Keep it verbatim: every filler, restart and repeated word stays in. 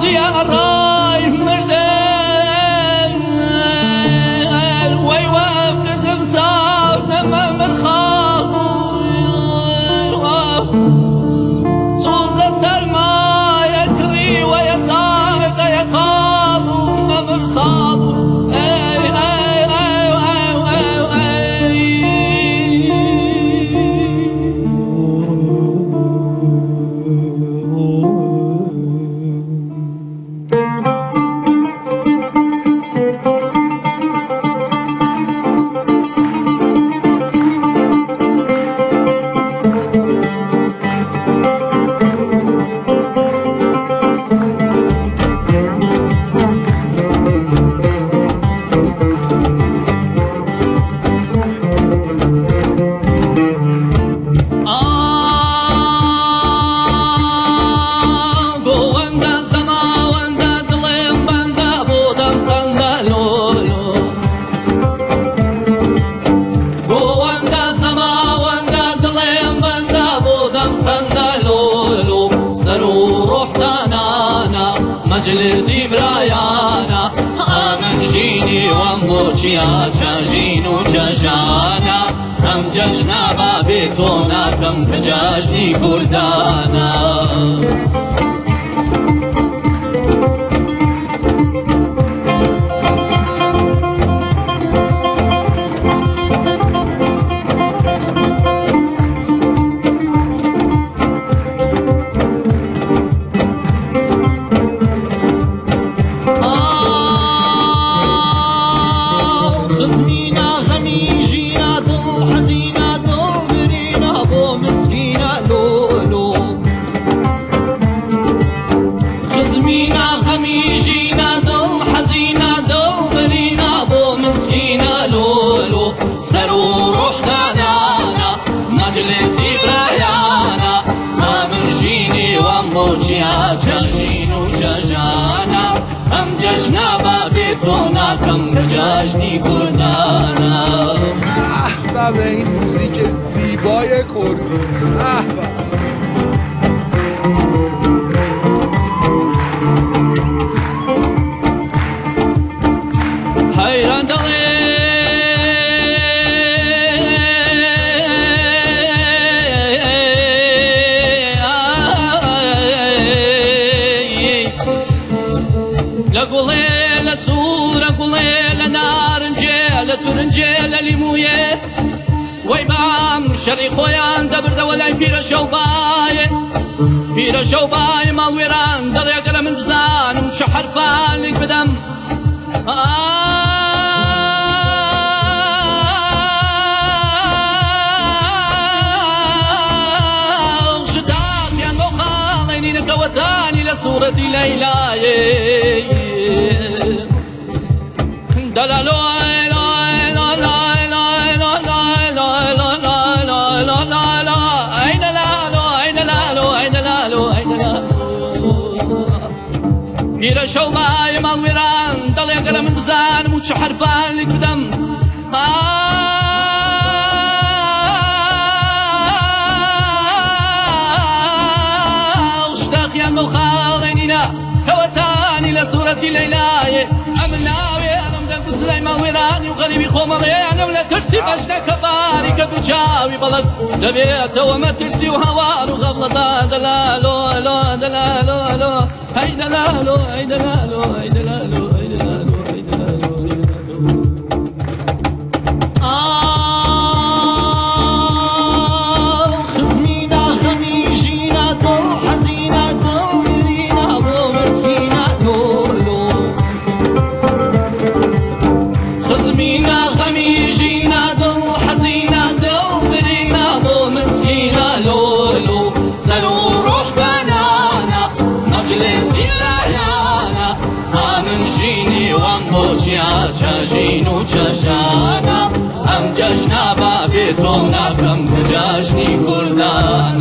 مجلسی برایانا آمن جینی وام بوچیا چاجین و چاجانا هم جشنا بابی تونا کم کجاشنی کردانا چاجین و چاجانا هم جشنا بابی تونا کم کجاشنی کردانا. به به این موزیک زیبای کردی. حیران دلی لقولي لسورة قولي لنارنجي لترنجي لليموية ويبعم شري خويان دبر دولاي بيرا شوباي بيرا شوباي مال ويران دل يقرا من بزان ومشحر فالك بدم شداق يا المخاليني نكوتاني لسورتي ليلاي دلالو بيرا شوباي مال ويران دل يقرا من بزان موش حرفان لك بدم اشتاق يا المخالينينا هوتاني لصورتي ليلاي امناوي انا مدن سليمان ويراني وغريبي خومالي انا ولا ترسي بجنا كباري كدو جاوي بلد لبيت وما ترسي وهوار وغفلة دلالو دلالو دلالو هاي دلالو هاي دلالو هاي دلالو هاي دلالو هاي دلالو آه خزمينا خميجينا دو حزينا دو مرينا بو مسكينا دولو خزمينا خميجينا دو حزينا دو مرينا بو مسكينا لولو سرو روح بنانا مجلس چیا چاجین و چاجانا هم جشنا بابی تونا کم کجاشنی کردانا